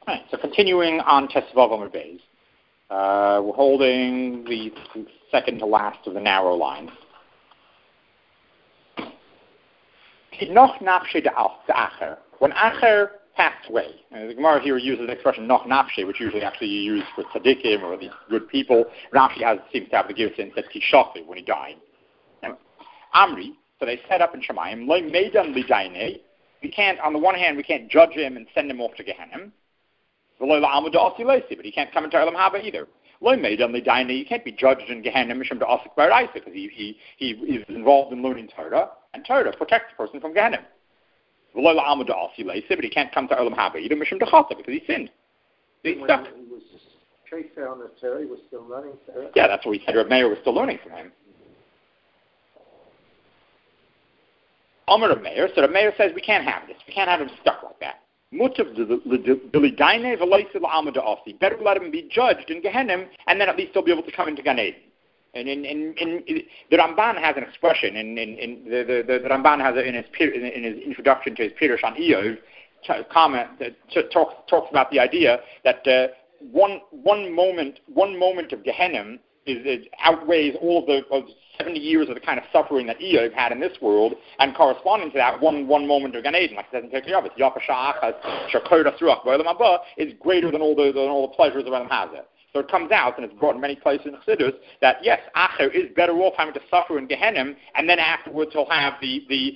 Right, so continuing on Tesvav Amud Beis, we're holding the second to last of the narrow lines. When Acher passed away, the Gemara here uses the expression noch nafshe, which usually actually you use for tzaddikim or these good people. Rashi seems to have the gift and said kishafi when he died. Amri, so they set up in Shemayim, loy meidan lidaine. We can't, on the one hand, we can't judge him and send him off to Gehenna. But he can't come into Olam Haba either. You can't be judged in Gehenna because he is involved in learning Torah, and Torah protects the person from Gehenna. But he can't come to Olam Haba either because he sinned. He's stuck. He was trained on the Torah, he was still learning Torah. Yeah, that's what we said. Reb Meir was still learning from him. Amar Reb Meir, so Reb Meir says we can't have this. We can't have him stuck like that. Better let him be judged in Gehenna, and then at least he'll be able to come into Gan Eden. And in the Ramban has an expression, the Ramban has in his introduction to his Pirush on Iyov comment that talks about the idea that one moment of Gehenna outweighs all of 70 years of the kind of suffering that Iyov had in this world, and corresponding to that, one moment of Gan Eden, like it says in Pirkei Avos, Yafa Sha'achas Shakodas Ruach B'Olam Haba, is greater than all the pleasures of Olam Hazeh. So it comes out, and it's brought in many places in Chassidus, that yes, Acher is better off having to suffer in Gehenna, and then afterwards he'll have the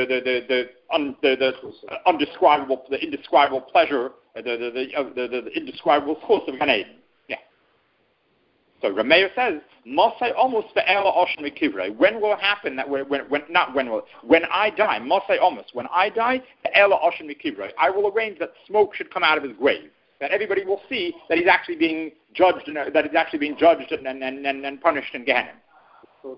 indescribable pleasure, the indescribable course of Gan Eden. So Rameir says, Mosai almost ve'ela oshen mikivrei. When will it happen that when I die, Mosai almost, when I die, ve'ela oshen mikivrei, I will arrange that smoke should come out of his grave. That everybody will see that he's actually being judged, and punished in Gehenna. So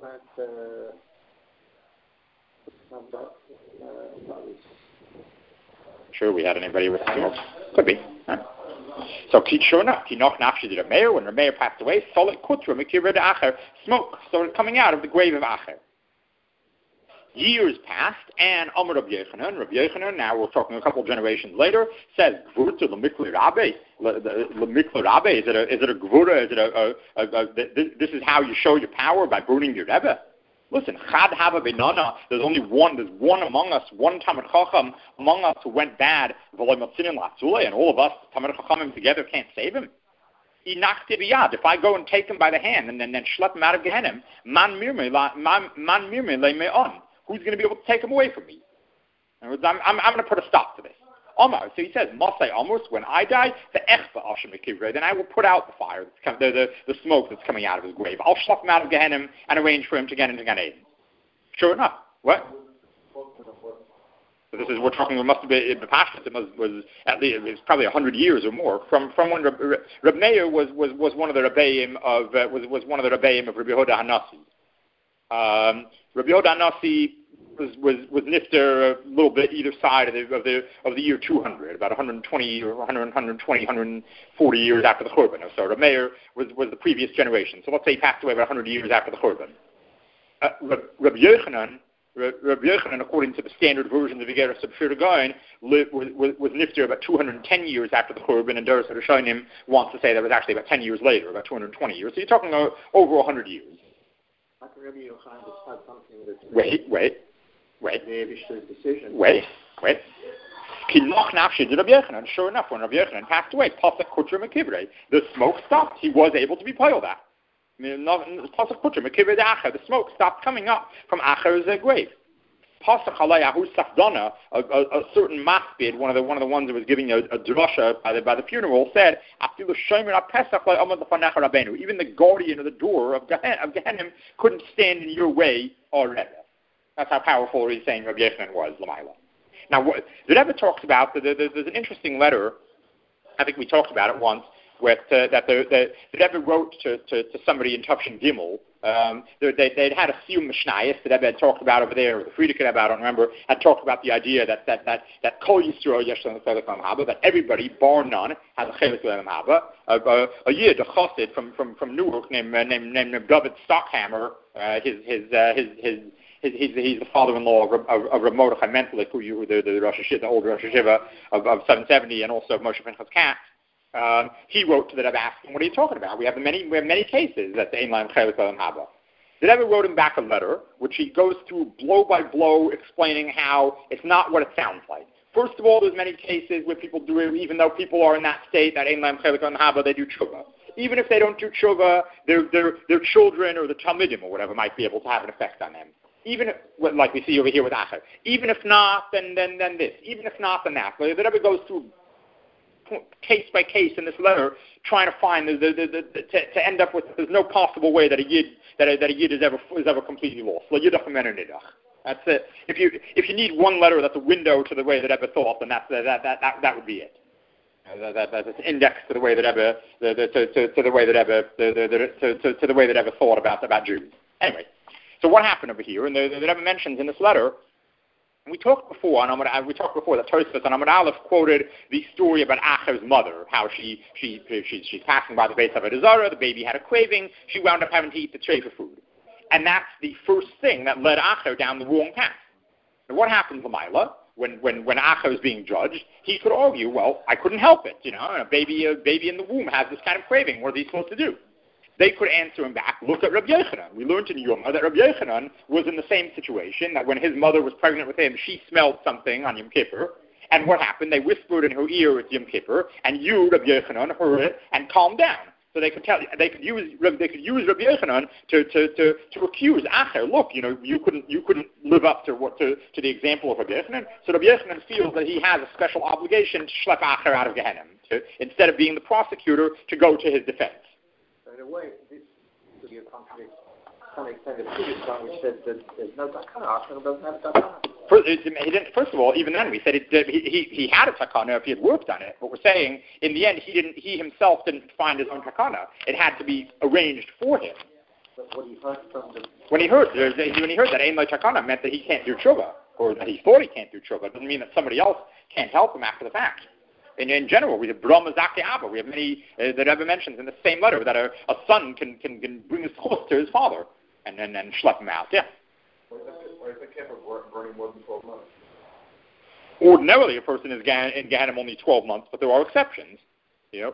sure, we had anybody with smoke? Could be. Huh? So sure enough, Tinoch Nafshi did Rameir. When Rameir passed away, Solet Kutra Mekirid Acher, smoke started coming out of the grave of Acher. Years passed, and Amar Rabbi Yochanan, now we're talking a couple of generations later, says Gvurta Lemikli Rabbe. Lemikli Rabbe, is it a Gvura? This is how you show your power, by burning your Rebbe? Listen, Chad Hava Benana, there's one among us, one Talmid Chacham among us who went bad, and all of us, Talmid Chachamim together, can't save him. If I go and take him by the hand and then schlep him out of Gehenna, man mirme le me'on. Who's going to be able to take him away from me? I'm going to put a stop to this. Omar, so he says, Masai Amos, when I die, the Echba Asham Mekivrei, then I will put out the fire, the smoke that's coming out of his grave. I'll schlep him out of Gehenna and arrange for him to get into Gan Eden. Sure enough. What? So this is, we're talking, it must have been, the Pashas, it was at least, it was probably 100 years or more, from when Reb Meir was one of the Rebbeim of, was one of the Rebbeim of Rabbi Yehuda Hanassi. Rabbi Yehuda Hanassi was nifter a little bit either side of the year 200, about 140 years after the Churban. So Reb Meir was the previous generation. So let's say he passed away about 100 years after the Churban. Rabbi Yochanan, according to the standard version of the Igeres Shir Gaon, was nifter about 210 years after the Churban, and Doros HaRishonim wants to say that was actually about 10 years later, about 220 years. So you're talking over 100 years. Rabbi Yochanan just had something that's... Wait. Decision. Wait. Kinoch Nafshi did Rabbi Yochanan. Sure enough, when Rabbi Yochanan passed away, Pasuk Kutra Mekivrei, the smoke stopped. He was able to be piled at. Pasuk Kutra Mekivrei Acher, the smoke stopped coming up from Acher's grave. Pasuk Halayahu Safdana, a certain maspid, one of the ones that was giving a drasha by the funeral, said, even the guardian of the door of Gehenna couldn't stand in your way already. That's how powerful he's saying Rabbi Yochanan was, Lamaila. Now, the Rebbe talks about, there's an interesting letter, I think we talked about it once, that the Rebbe wrote to somebody in Tufshin Gimel. They'd had a few Mishnayos that Rebbe had talked about over there, or the Frierdiker Rebbe, I don't remember, had talked about the idea that Kol Yisrael Yeshon Chelik Olam Haba, that everybody, bar none, has a Chelik Olam Haba. A Yid, a Chassid from Newark named David Stockhammer, he's the father-in-law of Rav Mordechai Mentelik, the old Rosh Hashiva of 770, and also of Moshe Pinchas Katz. he wrote to the Rebbe asking, what are you talking about? We have many cases that the Ein Lahem Chelik V'Elam Haba. The Rebbe wrote him back a letter, which he goes through blow by blow, explaining how it's not what it sounds like. First of all, there's many cases where people do it, even though people are in that state, that Ein Lahem Chelik V'Elam Haba, they do tshuva. Even if they don't do tshuva, their children or the Talmidim or whatever might be able to have an effect on them. Even if, like we see over here with Acher. Even if not, then this. Even if not, then that. But the Rebbe goes through case by case in this letter, trying to find to end up with there's no possible way that a yid is ever completely lost. That's it. If you need one letter that's a window to the way that Rebbe thought, then that would be it. That's an index to the way that Rebbe to the way that Rebbe thought about Jews. Anyway, so what happened over here? And the Rebbe mentions in this letter. We talked before that Tosfos on Amud Aleph quoted the story about Acher's mother, how she's passing by the Beis Avodah Zarah, the baby had a craving, she wound up having to eat the tray for food. And that's the first thing that led Acher down the wrong path. And what happens, Lamaila, when Acher is being judged, he could argue, well, I couldn't help it, a baby in the womb has this kind of craving, what are they supposed to do? They could answer him back, look at Rabbi Yochanan. We learned in Yoma that Rabbi Yochanan was in the same situation, that when his mother was pregnant with him, she smelled something on Yom Kippur, and what happened? They whispered in her ear at Yom Kippur, and you, Rabbi Yochanan, heard it and calmed down. So they could use Rabbi Yochanan to accuse Acher. Look, you couldn't live up to the example of Rabbi Yochanan. So Rabbi Yochanan feels that he has a special obligation to schlep Acher out of Gehenna, instead of being the prosecutor, to go to his defense. In a way, this could be a contradiction. Some extent, the previous one which said that there's no takana. Acher doesn't have takana. First of all, even then we said he had a takana if he had worked on it. But we're saying in the end he himself didn't find his own takana. It had to be arranged for him. But what he heard from the when he heard that Ein Lo Takana meant that he can't do tshuva, or that he thought he can't do tshuva, it doesn't mean that somebody else can't help him after the fact. In general, we have Brahma Zaki Abba. We have many that Rebbe mentions in the same letter that a son can bring his chus to his father and schlep him out. Yeah. Why is the camp burning more than 12 months? Ordinarily, a person is in Gehenna only 12 months, but there are exceptions. The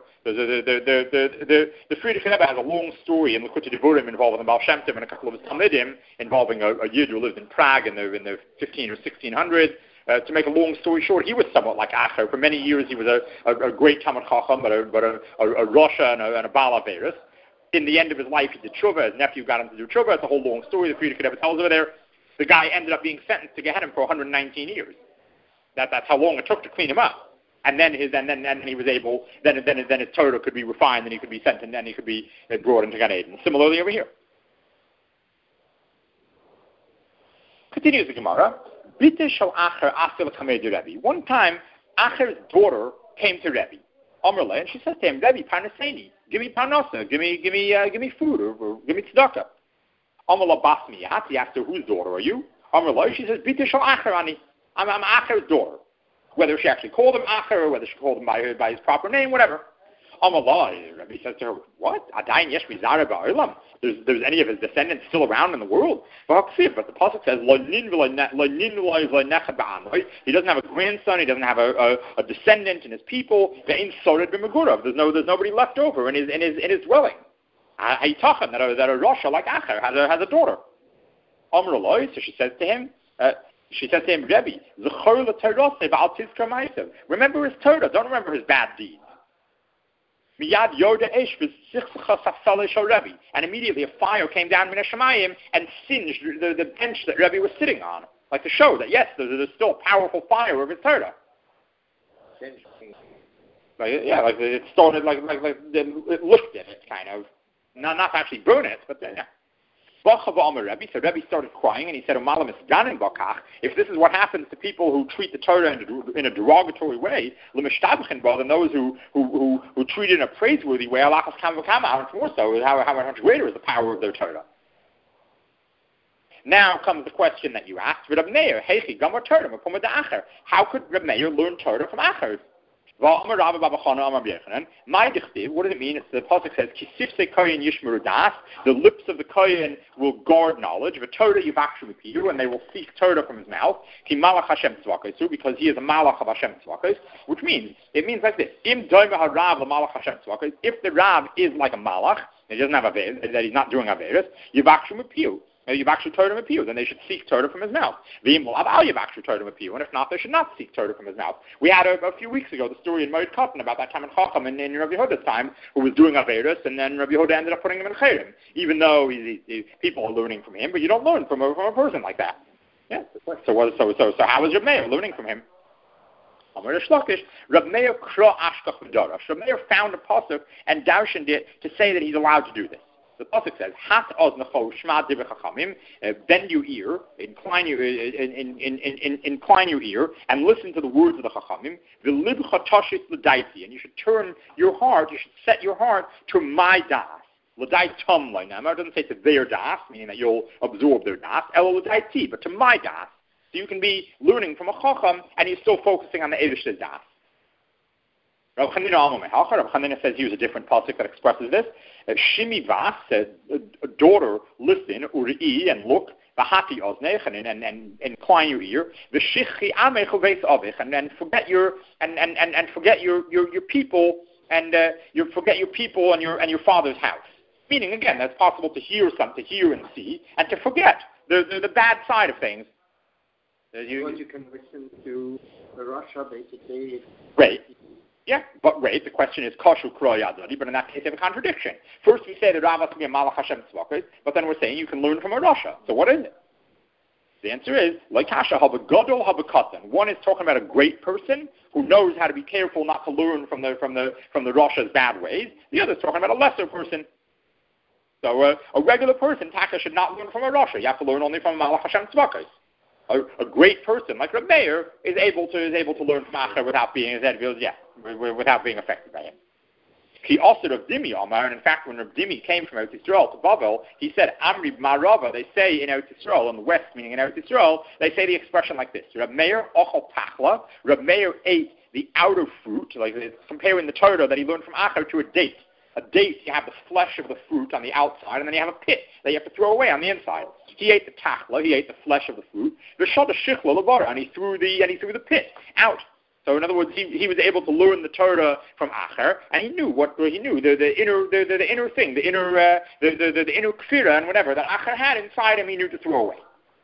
Frierdiker Rebbe has a long story in Likutei Devarim involving the Baal Shem Tov and a couple of his Talmidim involving a Yid who lived in Prague in the 15 or 1600s. To make a long story short, he was somewhat like Acher. For many years, he was a great Talmud Chacham, but a Rasha and a Baal Averis. In the end of his life, he did tshuva. His nephew got him to do tshuva. It's a whole long story. The Frierdiker Rebbe tells over there. The guy ended up being sentenced to Gehenna for 119 years. That's how long it took to clean him up. And then he was able. Then his Torah could be refined, and he could be sent, and then he could be brought into Gan Eden. Similarly over here. Continues the Gemara. One time, Acher's daughter came to Rebbe, and she said to him, Rebbe, parnaseni, give me parnasa, give me food, or give me tzedakah. Amrla basmi, he asked her, whose daughter are you? Amrla, she says, Bita shal Acher ani, I'm Acher's daughter. Whether she actually called him Acher, or whether she called him by his proper name, whatever. Amrla, Rebbe says to her, what? Adayin yesh mizara ba'olam. There's any of his descendants still around in the world. But the pasuk says, he doesn't have a grandson, he doesn't have a descendant in his people. There's nobody left over in his dwelling. That a Rasha like Acher has a daughter. So she says to him, Rebbe, remember his Torah, don't remember his bad deeds. And immediately a fire came down Min Hashamayim and singed the bench that Rebbe was sitting on, like to show that yes, there's still a powerful fire over his Torah. Like it started like it looked at it, kind of, not to actually burn it, but yeah. So Rebbe started crying, and he said, if this is what happens to people who treat the Torah in a derogatory way, then those who treat it in a praiseworthy way, how much more so, how much greater is the power of their Torah. Now comes the question that you asked, Reb Meir, how could Reb Meir learn Torah from Acher? What does it mean? It's the pasuk says, the lips of the kohen will guard knowledge, and they will seek Torah from his mouth, because he is a malach of Hashem tzvakos, which means, it means like this, if the Rav is like a malach, he doesn't have Averis, that he's not doing Averis, then they should seek Torah from his mouth. And if not, they should not seek Torah from his mouth. We had a few weeks ago the story in Moed Katan about that time in Chacham and in Rabbi Yehuda's time, who was doing Averis, and then Rabbi Yehuda ended up putting him in Chayrim, even though people are learning from him, but you don't learn from a person like that. Yeah. So how is Reb Meir learning from him? Reb Meir found a pasuk and darshaned it to say that he's allowed to do this. The pasuk says, "Hat oznacho shma divrei chachamim." Bend your ear, incline your ear, and listen to the words of the chachamim. V'libcha tashis l'daiti, and you should turn your heart. You should set your heart to my das. L'dai tum lo'namar. It doesn't say to their das, meaning that you'll absorb their das. Elo l'daiti, but to my das. So you can be learning from a chacham, and you're still focusing on the Eivish's das. Rav Chanina says he was a different pasuk that expresses this. Shimi vas, a daughter, listen, uri, and look, v'hati oznech, and incline your ear, v'shichi amech uveis avich, and forget your people, and forget your people and your father's house. Meaning, again, that's possible to hear something, to hear and see, and to forget the bad side of things. You can listen to the Russia, basically. Right. Yeah, but the question is, Kashu Kroy Adadi, but in that case, you have a contradiction. First, we say that Rav has to be a Malach Hashem Tzvakos, but then we're saying you can learn from a Rasha. So what is it? The answer is, like Kasha, Haba Gadol, Haba Katan. One is talking about a great person who knows how to be careful not to learn from the Rasha's bad ways. The other is talking about a lesser person. So a regular person, Taka, should not learn from a Rasha. You have to learn only from a Malach Hashem Tzvakos. A great person like Reb Meir is able to learn from Acher without being affected by him. He also Rav Dimi Amar, and in fact, when Rav Dimi came from Eretz Yisrael to Bavel, he said Amri Marava. They say in Eretz Yisrael, in the West, meaning in Eretz Yisrael, they say the expression like this: Reb Meir ochel tachla. Reb Meir ate the outer fruit, like it's comparing the Torah that he learned from Acher to a date. A date, you have the flesh of the fruit on the outside, and then you have a pit that you have to throw away on the inside. He ate the tachla, he ate the flesh of the fruit. And he threw the pit out. So in other words, he was able to learn the Torah from Acher, and he knew the inner thing, the inner kfira and whatever that Acher had inside him. He knew to throw away.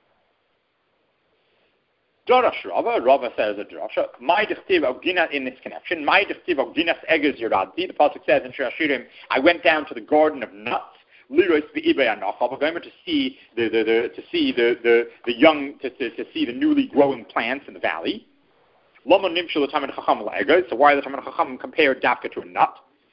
Darash Rava says a drasha. My dechtiv ogina in this connection. My dechtiv oginas egers yeradi. The pasuk says in Shir Hashirim, I went down to the garden of nuts. Liros beibei anachal. We're going to see the young, to see the newly growing plants in the valley. Lama nimshul l'tamid chacham l'egers. So why is the tamid chacham compared dafka to a nut?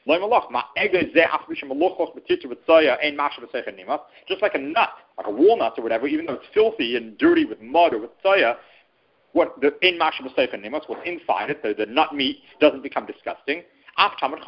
Just like a nut, like a walnut or whatever, even though it's filthy and dirty with mud or with soya, what's inside it, the nut meat, doesn't become disgusting. So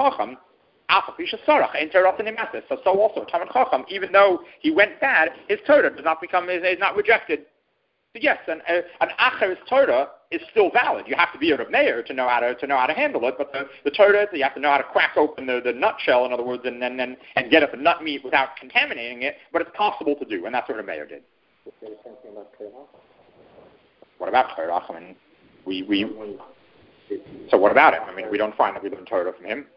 also, Talmid Chacham, even though he went bad, his Torah is not rejected. So yes, an Acher's Torah is still valid. You have to be a Reb Meir to know how to handle it, but the Torah, you have to know how to crack open the nutshell, in other words, and get at the nut meat without contaminating it, but it's possible to do, and that's what Reb Meir did. What about Korach? I mean, so what about him? I mean, we don't find that we learned Torah from him.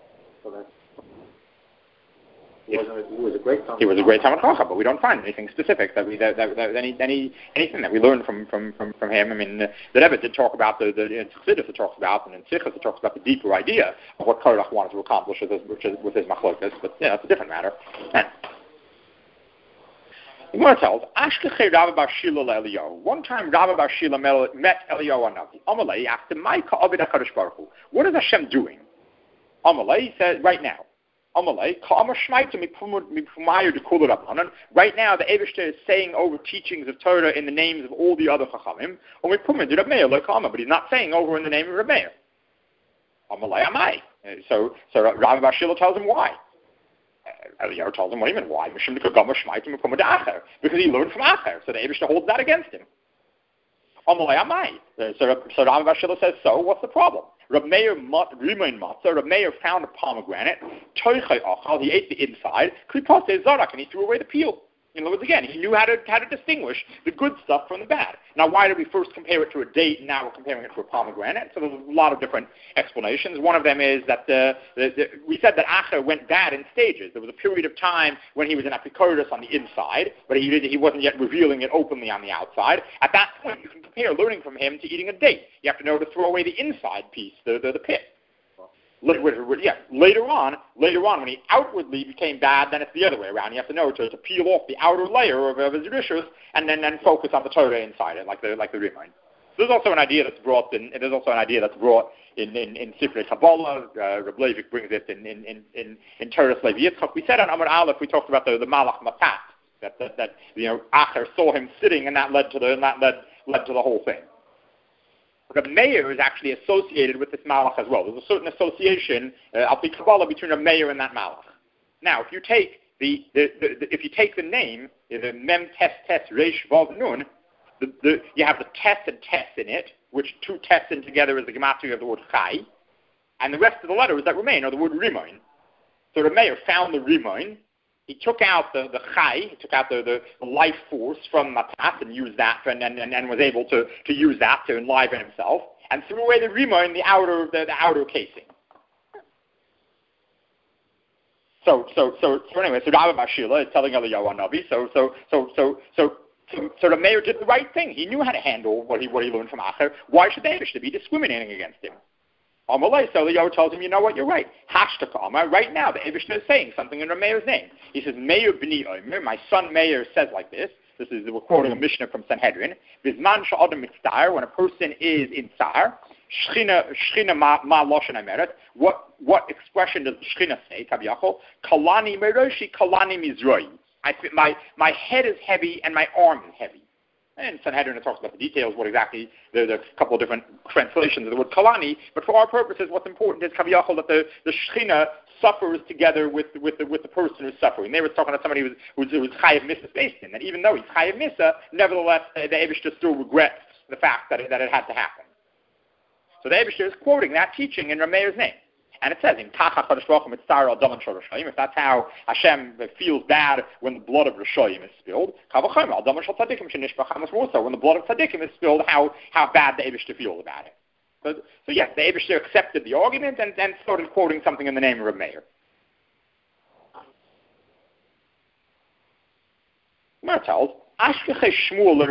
He was a great Talmid Chacham, but we don't find anything specific anything that we learned from him. I mean, the Rebbe did talk about in Chassidus it talks about, and in Sichos it talks about the deeper idea of what Korach wanted to accomplish with his machlokas, but yeah, that's a different matter. The Gemara tells, Ashkechei Rabbi Bar Shila Eliyahu. One time Rabbi Bar Shila met Eliyahu Hanavi. Amalei asked him, Mai ka'avid HaKadosh Baruch Hu. What is Hashem doing? Amalei, he said, right now. Amalei, ka'amar shmaitu mipumayu dekulu Rabbanan. Right now, the Eibishter is saying over teachings of Torah in the names of all the other Chachamim. Or mipumayu Reb Meir like Ka'amar, but he's not saying over in the name of Reb Meir. Amalei Amai. So Rabbi Bar Shila tells him why. Eliyahu tells him, what do you mean, why? Because he learned from Acher. So the Eibishter holds that against him. Amalei Amai. So Rav Bashila says, so what's the problem? Reb Meir Rimain Matzah, Reb Meir found a pomegranate, Toichai Achal, he ate the inside, Klipase Zarak, and he threw away the peel. In other words, again, he knew how to distinguish the good stuff from the bad. Now, why did we first compare it to a date, and now we're comparing it to a pomegranate? So there's a lot of different explanations. One of them is that we said that Acher went bad in stages. There was a period of time when he was an apikoros on the inside, but he wasn't yet revealing it openly on the outside. At that point, you can compare learning from him to eating a date. You have to know to throw away the inside piece, the pit. Later on, when he outwardly became bad, then it's the other way around. You have to know to peel off the outer layer of his rishus and then focus on the Torah inside it, like the Rimon. There's also an idea that's brought in Sifrei Kabbalah. Reb Leivik brings it in Torah Levi Yitzchak. We said on Amar Aleph, we talked about the Malach Matat that Acher saw him sitting, and that led to the whole thing. Reb Meir is actually associated with this Malach as well. There's a certain association, Al-Pi Kabbalah, between Reb Meir and that Malach. Now, if you take the name, the Mem Tes Tes Reish Vav Nun, you have the Tes and Tes in it, which two Tes in together is the gematria of the word Chai, and the rest of the letters that remain are the word Rimoin. So Reb Meir found the Rimoin. He took out the Chai, he took out the life force from Matat and used that, and was able to use that to enliven himself, and threw away the Rimoin, the outer casing. So anyway, so Rav Bashila is telling Eliyahu Navi. So the mayor did the right thing. He knew how to handle what he learned from Acher. Why should they be discriminating against him? Amalei, so Eliyahu tells him, you know what, you're right. Hashtag Amar, right now, the Eibishter is saying something in the mayor's name. He says, Meir b'ni Omer, my son Meir says like this. We're quoting a Mishnah from Sanhedrin. Bizman sha'adam mitzar, when a person is in tsar, Shchina ma loshen ameret. What expression does Shchina say? Kabiyachol, kalani meroshi, kalani mizroi. My head is heavy and my arm is heavy. And Sanhedrin talks about the details, what exactly, there's a couple of different translations of the word kalani, but for our purposes, what's important is Kabiyachol, that the Shechina suffers together with the person who's suffering. They were talking to somebody who's Chayav Misa based in, and even though he's Chayav Misa, nevertheless, the Eibishter still regrets the fact that it had to happen. So the Eibishter is quoting that teaching in Rameir's name. And it says, if that's how Hashem feels bad when the blood of Rishoyim is spilled, when the blood of Tzaddikim is spilled, how bad the Eibishter feels about it. So yes, the Eibishter accepted the argument and then started quoting something in the name of Reb Meir. Gemara tells, Ashkechei Shmuel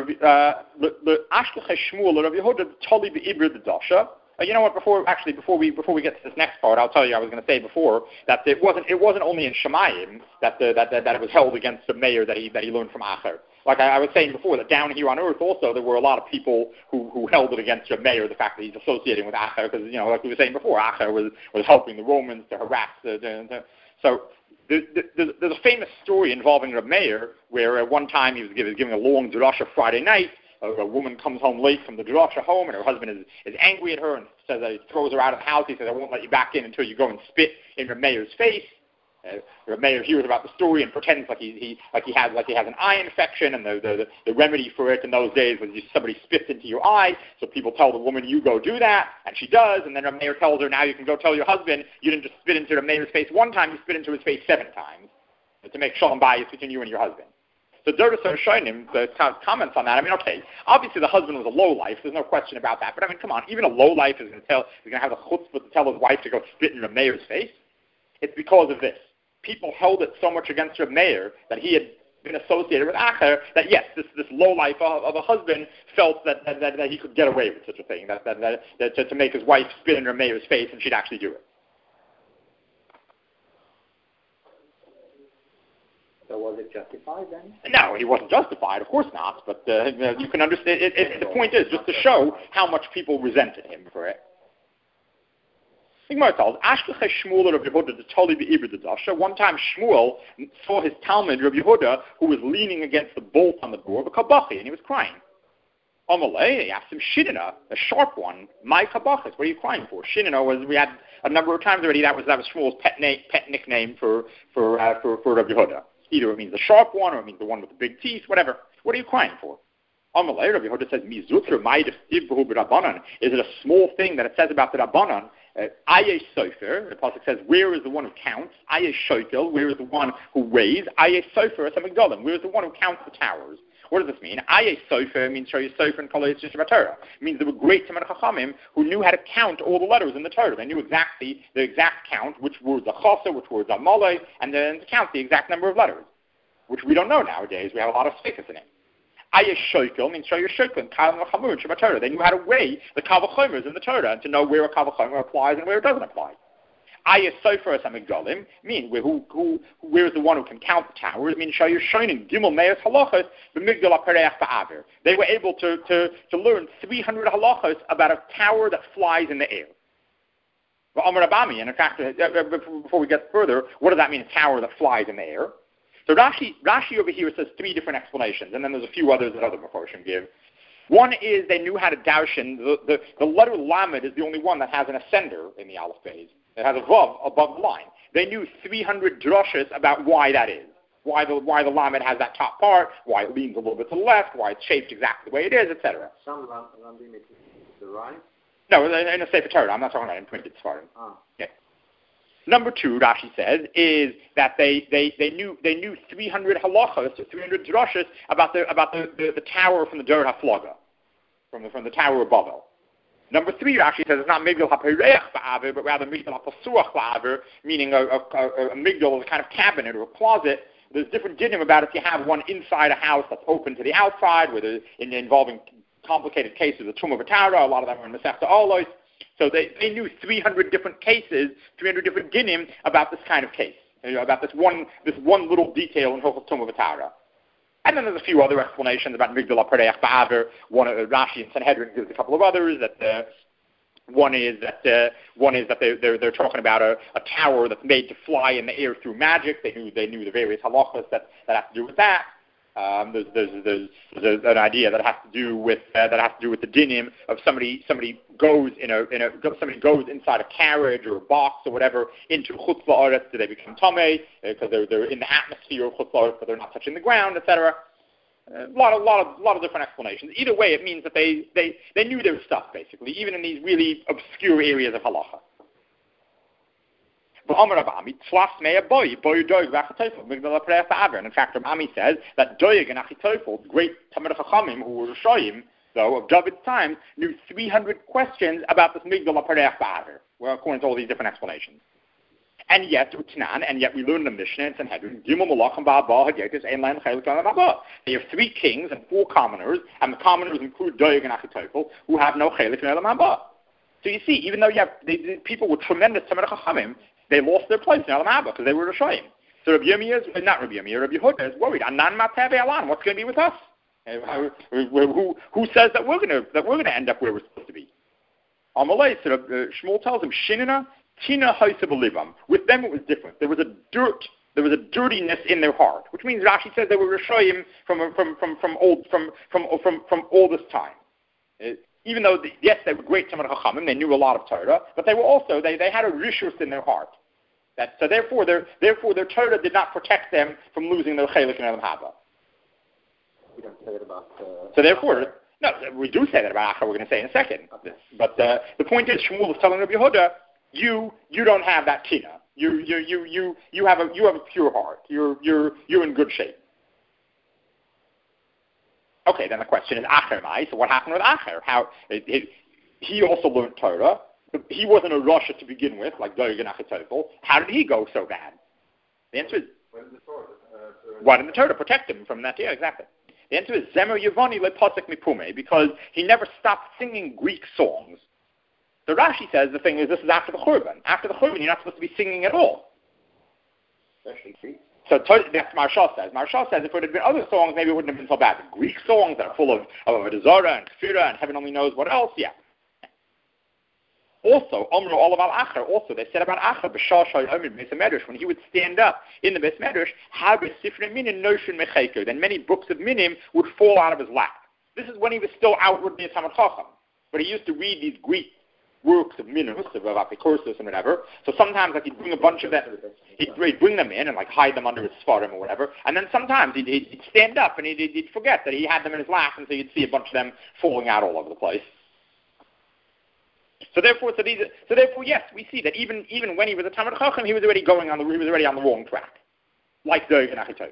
Rav Yehuda Toli be'ibr the Dasha. You know what? Before we get to this next part, I'll tell you. I was going to say before that it wasn't only in Shemayim that it was held against the mayor that he learned from Acher. Like I was saying before, that down here on earth also there were a lot of people who held it against the mayor, the fact that he's associating with Acher, because like we were saying before, Acher was helping the Romans to harass so. There's a famous story involving Reb Meir where at one time he was giving a long drasha Friday night. A woman comes home late from the drasha home, and her husband is angry at her and says that he throws her out of the house. He says, I won't let you back in until you go and spit in Reb Meir's face. Reb Meir hears about the story and pretends like he has an eye infection, and the remedy for it in those days was somebody spits into your eye. So people tell the woman, you go do that, and she does. And then Reb Meir tells her, now you can go tell your husband you didn't just spit into Reb Meir's face one time, you spit into his face 7 times to make shalom bayis between you and your husband. So Dervis Rishonim comments on that. I mean, okay, obviously the husband was a lowlife. There's no question about that. But I mean, come on, even a lowlife is going to have the chutzpah to tell his wife to go spit in Reb Meir's face. It's because of this. People held it so much against Reb Meir that he had been associated with Acher that yes, this lowlife of a husband felt that he could get away with such a thing, that to make his wife spit in Reb Meir's face and she'd actually do it. So was it justified then? No, he wasn't justified. Of course not. But you can understand. The point is just to show how much people resented him for it. One time Shmuel saw his Talmud, Rabbi Yehuda, who was leaning against the bolt on the door of a kabachi, and he was crying. Amalei, he asked him, Shinina, a sharp one, my kabachis, what are you crying for? Shinina we had a number of times already, that was Shmuel's pet nickname for Rabbi Yehuda. Either it means the sharp one, or it means the one with the big teeth, whatever. What are you crying for? Amalei, Rabbi Yehuda says, Mizutra Ma'id Ibhu B'Rabbanan. Is it a small thing that it says about the Rabbanan? Aye Sofer, the pasuk says, where is the one who counts? Aye Shokel, where is the one who weighs? Aye Sofer, Samigdalim, where is the one who counts the towers? What does this mean? Aye Sofer means show you Sofer and Kol Yitzchak Torah. It means there were great Talmidei Chachamim who knew how to count all the letters in the Torah. They knew exactly the exact count, which words are Chasa, which words are Malay, and then to count the exact number of letters, which we don't know nowadays. We have a lot of spaces in it. Aye Shokel means show you Shokel and Kal V'Chamur and Shabbat Torah. They knew how to weigh the Kal V'Chomers in the Torah and to know where a Kal V'Chomer applies and where it doesn't apply. Aye Sofer Samigdalim mean where is the one who can count the towers? Means show you Shoinin Gimel Meis Halachos b'Migdal HaPereach Ba'aver. They were able to learn 300 halachos about a tower that flies in the air. Amar Abami, and in fact, before we get further, what does that mean? A tower that flies in the air. So Rashi over here says three different explanations, and then there's a few others that other Mefarshim give. One is they knew how to darshan. The letter Lamed is the only one that has an ascender in the Aleph Beis. It has a vav above the line. They knew 300 drushes about why that is. Why the Lamed has that top part, why it leans a little bit to the left, why it's shaped exactly the way it is, etc. Some Lamdim to the right? No, in a Sefer Torah. I'm not talking about in printed Sfarim. Yeah. Number two, Rashi says, is that they knew 300 halachos, or 300 drushes about the tower from the Dur HaFlaga, from the Tower of Babel. Number three, Rashi says, it's not Migdal HaPereach Ba'aver, but rather Migdal HaPasuach Ba'aver, meaning a Migdal is a kind of cabinet or a closet. There's different dinim about if you have one inside a house that's open to the outside, where involving complicated cases of Tumah V'Tara. A lot of them are in Masechta Olos. So they knew 300 different cases, 300 different dinim about this kind of case, about this one little detail in Hilchos Tumah V'Tara. And then there's a few other explanations about Migdal HaPereach Ba'aver. Rashi and Sanhedrin gives a couple of others. One is that they're talking about a tower that's made to fly in the air through magic. They knew the various halachas that have to do with that. There's an idea that has to do with the dinim of somebody goes somebody goes inside a carriage or a box or whatever into chutz la'aretz. Do they become tamei because they're in the atmosphere of chutz la'aretz, but they're not touching the ground, etc. A lot of different explanations. Either way, it means that they knew their stuff basically, even in these really obscure areas of halacha. And in fact, Ami says that Doeg and Achitofel, great Talmidei Chachamim who were Rishoyim, though, of David's time, knew 300 questions about this Migdal HaPereach Ba'aver, well, according to all these different explanations. And yet we learn in the Mishnah and Sanhedrin, they have 3 kings and 4 commoners, and the commoners include Doeg and Achitofel, who have no chelik in Olam Haba. So you see, even though you have people with tremendous Talmidei Chachamim, they lost their place in Olam Haba because they were Rishoyim. So Rabbi Yehuda is worried. Anan Mateh Ve'alan, what's going to be with us? Who says that we're going to end up where we're supposed to be? Amalei, so Shmuel tells him, Shinina Tina Haisabalivam. With them it was different. There was a dirtiness in their heart, which means Rashi says they were Rishoyim from all this time. Even though, yes, they were great Talmidei Chachamim, they knew a lot of Torah, but they were also, they had a rishus in their heart. So therefore their Torah did not protect them from losing their chelik in Olam Haba. We don't say it about... So therefore, no, we do say that about Acher, we're going to say in a second. Okay. But the point is, Shmuel is telling Rabbi Yehuda, you don't have that tina. You have a pure heart. You're in good shape. Okay, then the question is Acher Mai. So what happened with Acher? He also learned Torah. He wasn't a Russia to begin with, like Doeg and Achitofel. How did he go so bad? The answer is why did the Torah protect him from that? Yeah, exactly. The answer is Zemer Yevani lepasek mipume, because he never stopped singing Greek songs. So Rashi says the thing is this is after the Churban. After the Churban, you're not supposed to be singing at all. Especially Greek. So that's Maharsha says. Maharsha says if it had been other songs, maybe it wouldn't have been so bad. The Greek songs that are full of Zara and Kfira and heaven only knows what else, yeah. Also, Omru Olav al Acher, also they said about Acher, B'shah Shai Omer B'Beis HaMedrash, when he would stand up in the Beis Medrash, Habe Sifrei Minim Noshun Mecheker, then many books of Minim would fall out of his lap. This is when he was still outwardly a Talmid Chacham, but he used to read these Greek works of minus of apicursus and whatever. So sometimes like he'd bring a bunch of them, he'd bring them in and like hide them under his svarim or whatever. And then sometimes he'd stand up and he'd forget that he had them in his lap, and so you'd see a bunch of them falling out all over the place. So therefore, yes, we see that even when he was a Talmid Chacham, he was already on the wrong track, like Doeg and Achitophel.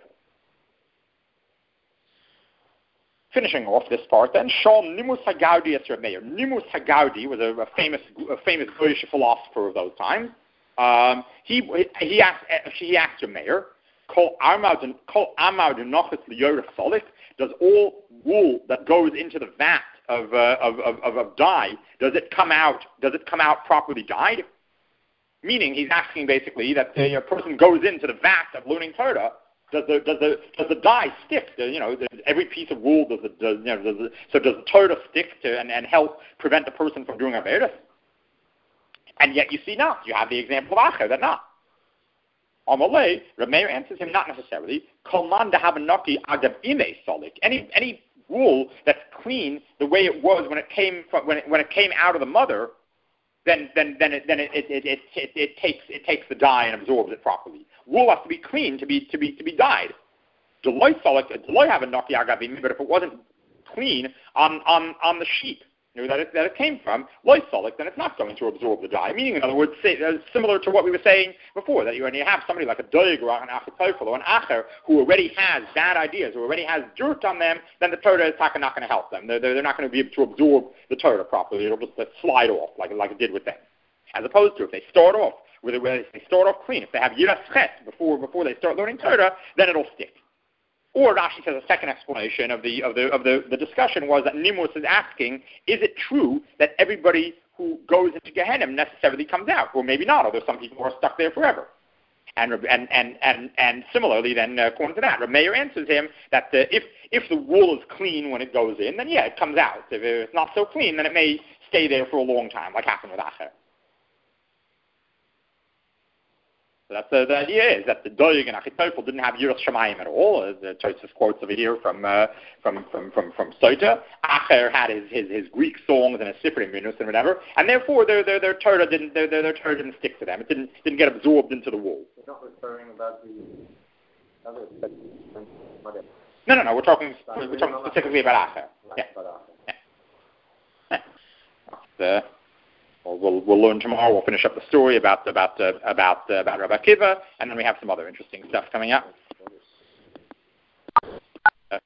Finishing off this part, then Shom Nimus Hagaudi as Reb Meir. Nimus Hagaudi was a famous Jewish philosopher of those times. He asked Reb Meir, Kol Amar Denochus Liyorach Solik. Does all wool that goes into the vat of dye, does it come out properly dyed? Meaning, he's asking basically that a person goes into the vat of learning Torah. Does the dye stick? Every piece of wool does the Torah stick to and help prevent the person from doing Averis? And yet you see now, you have the example of Acher that not. Amalei, Reb Meir answers him not necessarily. Kolman dehabenaki agav ime solik. Any wool that's clean the way it was when it came out of the mother, then it takes the dye and absorbs it properly. Wool has to be clean to be dyed. Deloy have a naki agavim, but if it wasn't clean on the sheep that it came from, loy solik, then it's not going to absorb the dye. Meaning, in other words, similar to what we were saying before, that when you have somebody like a Doeg or an Achitophel or an Acher who already has bad ideas, who already has dirt on them, then the Torah is not going to help them. They're not going to be able to absorb the Torah properly. It'll just slide off like it did with them. As opposed to if they start off clean, if they have Yiras Chet before they start learning Torah, then it'll stick. Or Rashi says a second explanation of the discussion was that Nimus is asking, is it true that everybody who goes into Gehenna necessarily comes out? Or maybe not, although some people are stuck there forever. And similarly, then according to that, Reb Meir answers him that if the wool is clean when it goes in, then yeah, it comes out. If it's not so clean, then it may stay there for a long time, like happened with Acher. So that's the idea is that the Doeg and Achitophel didn't have Yiras Shamayim at all. The Tosfos quotes over here from Sota. Acher had his Greek songs and his Sifrei Minus and whatever, and therefore their Torah didn't stick to them. It didn't get absorbed into the wool. You're not referring about the other. No. We're talking specifically about Acher. Yeah. We'll learn tomorrow. We'll finish up the story about Rabbi Akiva, and then we have some other interesting stuff coming up.